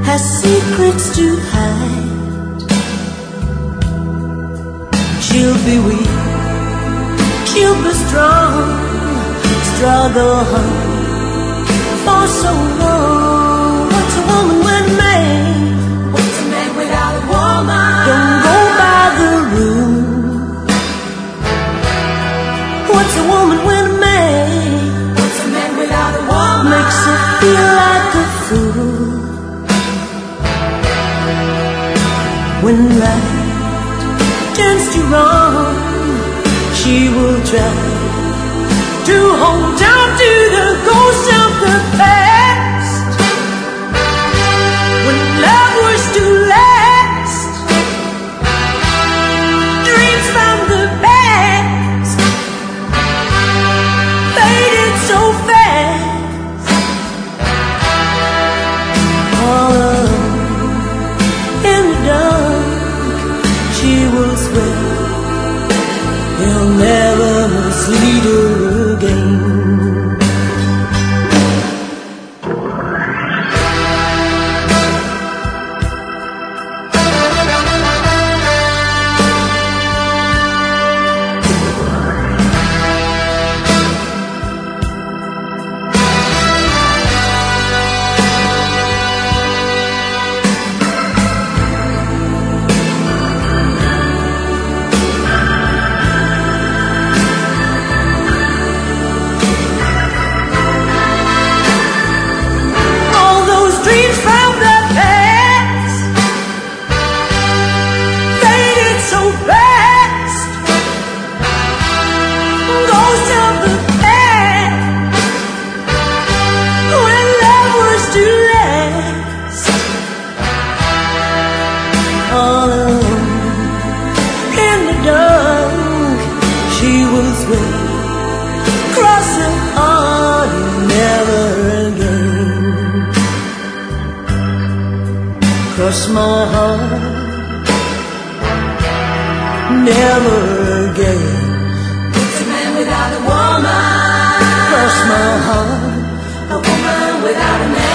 has secrets to hide. She'll be weak, she'll be strong, struggle hard for so long. What's a woman with a man? What's a man without a woman? Don't go by the rule. What's a woman with a man? What's a man without a woman? Makes her feel like a fool. When right turns to wrong, she will try to hold on to the ghost of the past. When love was to last, dreams from the past faded so fast. All alone in the dark, she will swear he'll never see her again. All alone in the dark, she will swear, cross her heart, never again. Cross my heart, never again. What's a man without a woman? Cross my heart, a woman without a man.